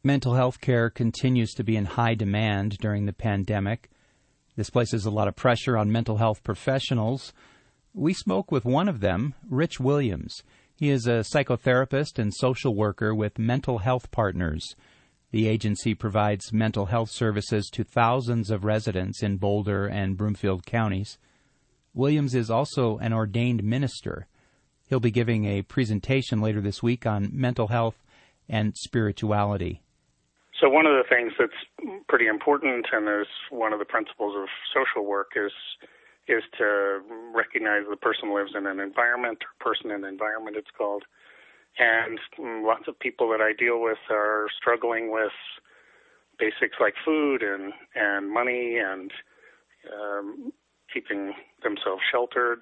Mental health care continues to be in high demand during the pandemic. This places a lot of pressure on mental health professionals. We spoke with one of them, Rich Williams. He is a psychotherapist and social worker with Mental Health Partners. The agency provides mental health services to thousands of residents in Boulder and Broomfield counties. Williams is also an ordained minister. He'll be giving a presentation later this week on mental health and spirituality. So one of the things that's pretty important and is one of the principles of social work is to recognize the person lives in an environment, or person in an environment it's called. And lots of people that I deal with are struggling with basics like food and money and keeping themselves sheltered.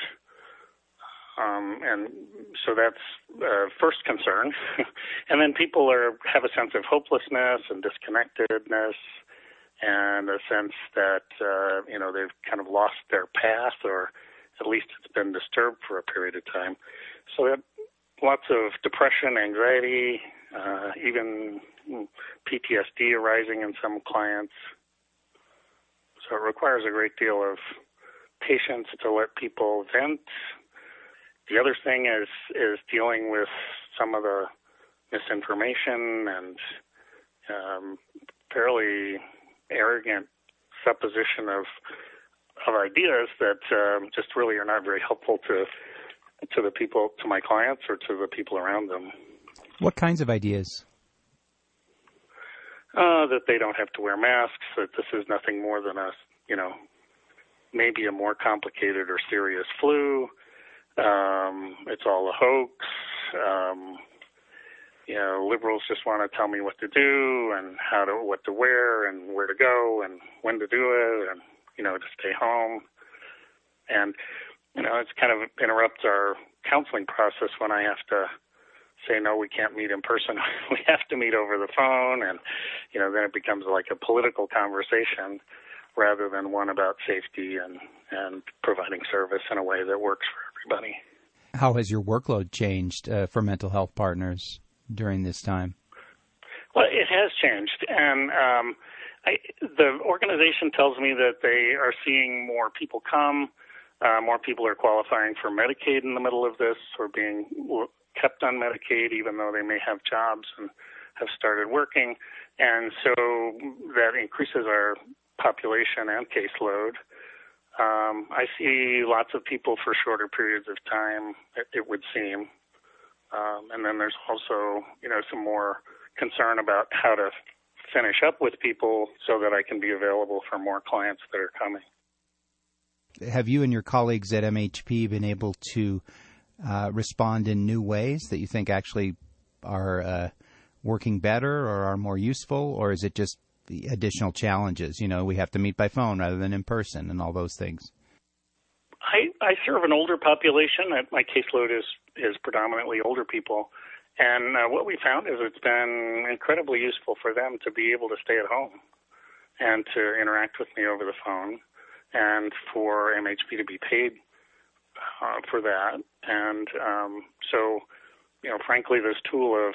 And so that's first concern. And then people have a sense of hopelessness and disconnectedness and a sense that, they've kind of lost their path, or at least it's been disturbed for a period of time. So that lots of depression, anxiety, even PTSD arising in some clients. So it requires a great deal of patience to let people vent. The other thing is dealing with some of the misinformation and fairly arrogant supposition of ideas that just really are not very helpful to the people, to my clients, or to the people around them. What kinds of ideas? That they don't have to wear masks, that this is nothing more than maybe a more complicated or serious flu. It's all a hoax. Liberals just want to tell me what to do and what to wear and where to go and when to do it and, to stay home. And, it's kind of interrupts our counseling process when I have to say, no, we can't meet in person. We have to meet over the phone. And, then it becomes like a political conversation rather than one about safety and providing service in a way that works for everybody. How has your workload changed for Mental Health Partners during this time? Well, it has changed. And the organization tells me that they are seeing more people come. More people are qualifying for Medicaid in the middle of this, or being kept on Medicaid even though they may have jobs and have started working. And so that increases our population and caseload. I see lots of people for shorter periods of time, it would seem. And then there's also, some more concern about how to finish up with people so that I can be available for more clients that are coming. Have you and your colleagues at MHP been able to respond in new ways that you think actually are working better or are more useful, or is it just the additional challenges? We have to meet by phone rather than in person and all those things. I serve an older population. My caseload is predominantly older people. And what we found is it's been incredibly useful for them to be able to stay at home and to interact with me over the phone, and for MHP to be paid for that. And so, frankly, this tool of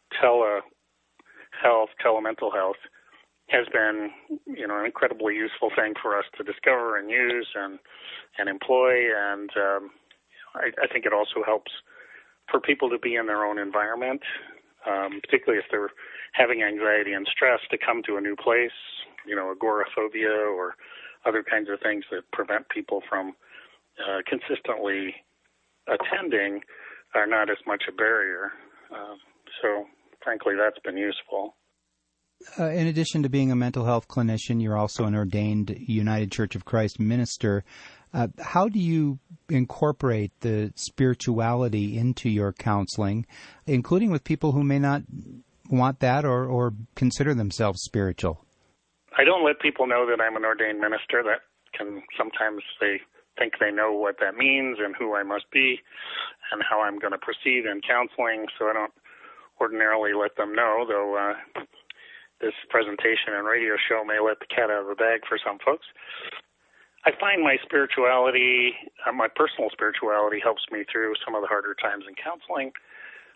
telemental health has been, an incredibly useful thing for us to discover and use and employ. And I think it also helps for people to be in their own environment, particularly if they're having anxiety and stress, to come to a new place, agoraphobia or other kinds of things that prevent people from consistently attending are not as much a barrier. So, frankly, that's been useful. In addition to being a mental health clinician, you're also an ordained United Church of Christ minister. How do you incorporate the spirituality into your counseling, including with people who may not want that or consider themselves spiritual? I don't let people know that I'm an ordained minister. That can sometimes they think they know what that means and who I must be and how I'm going to proceed in counseling, so I don't ordinarily let them know, though this presentation and radio show may let the cat out of the bag for some folks. I find my spirituality, my personal spirituality, helps me through some of the harder times in counseling.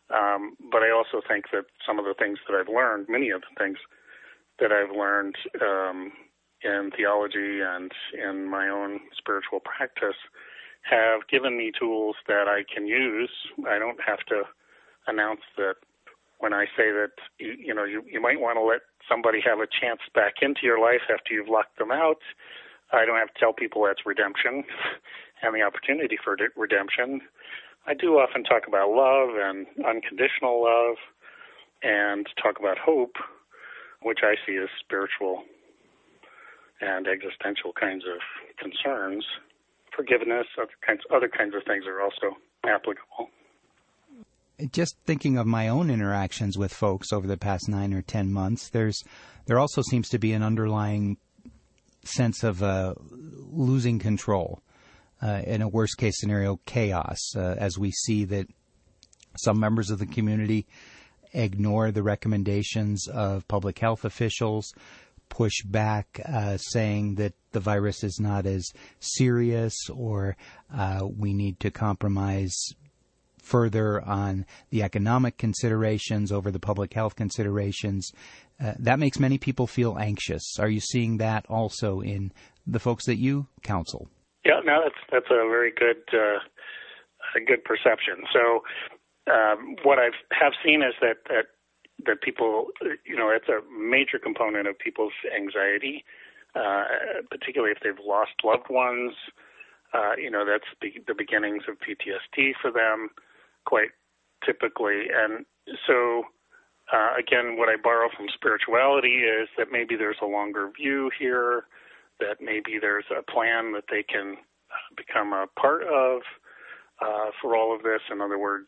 But I also think that some of the things that I've learned, many of the things that I've learned in theology and in my own spiritual practice have given me tools that I can use. I don't have to announce that when I say that, you might want to let somebody have a chance back into your life after you've locked them out. I don't have to tell people that's redemption and the opportunity for redemption. I do often talk about love and unconditional love and talk about hope, which I see as spiritual and existential kinds of concerns. Forgiveness, other kinds of things are also applicable. Just thinking of my own interactions with folks over the past 9 or 10 months, there also seems to be an underlying sense of losing control. In a worst-case scenario, chaos, as we see that some members of the community ignore the recommendations of public health officials, push back, saying that the virus is not as serious, or we need to compromise further on the economic considerations over the public health considerations. That makes many people feel anxious. Are you seeing that also in the folks that you counsel? Yeah, no, that's a very good perception. So what I have seen is that people, it's a major component of people's anxiety, particularly if they've lost loved ones. That's the beginnings of PTSD for them, quite typically. And so, again, what I borrow from spirituality is that maybe there's a longer view here, that maybe there's a plan that they can become a part of for all of this. In other words,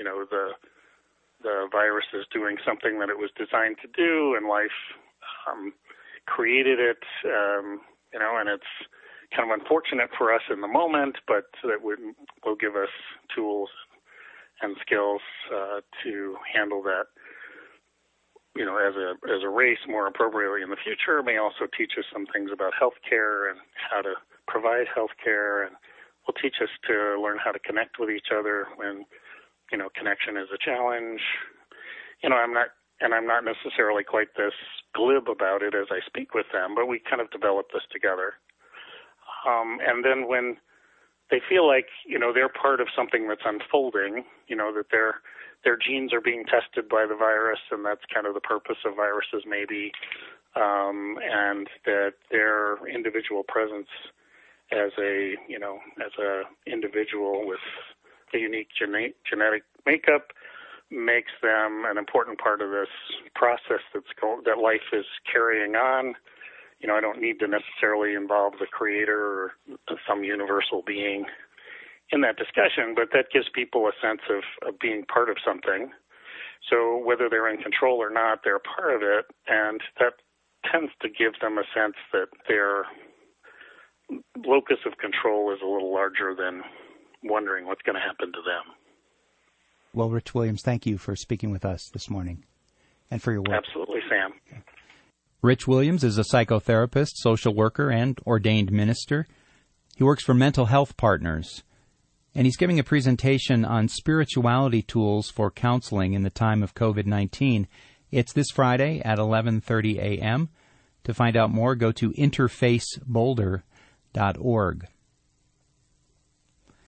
the virus is doing something that it was designed to do, and life created it, and it's kind of unfortunate for us in the moment, but that will give us tools and skills to handle that, as a race more appropriately in the future. It may also teach us some things about healthcare and how to provide healthcare, and will teach us to learn how to connect with each other when, connection is a challenge. I'm not necessarily quite this glib about it as I speak with them, but we kind of develop this together. And then when they feel like, they're part of something that's unfolding, that their genes are being tested by the virus, and that's kind of the purpose of viruses maybe, and that their individual presence as a individual with a unique genetic makeup makes them an important part of this process that life is carrying on. I don't need to necessarily involve the creator or some universal being in that discussion, but that gives people a sense of being part of something. So whether they're in control or not, they're part of it, and that tends to give them a sense that their locus of control is a little larger than wondering what's going to happen to them. Well, Rich Williams, thank you for speaking with us this morning and for your work. Absolutely, Sam. Okay. Rich Williams is a psychotherapist, social worker, and ordained minister. He works for Mental Health Partners, and he's giving a presentation on spirituality tools for counseling in the time of COVID-19. It's this Friday at 11:30 a.m. To find out more, go to interfaceboulder.org.